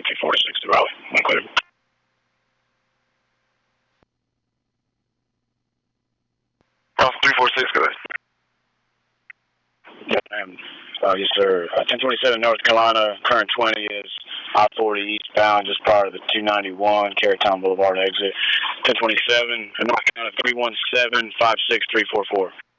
346 to Raleigh. Clear. Austin 346, go ahead. Yes, ma'am. Yes, sir. 1027 North Carolina, current 20 is I-40 eastbound just prior to the 291 Carrollton Boulevard exit. 1027 North Carolina 317-56344.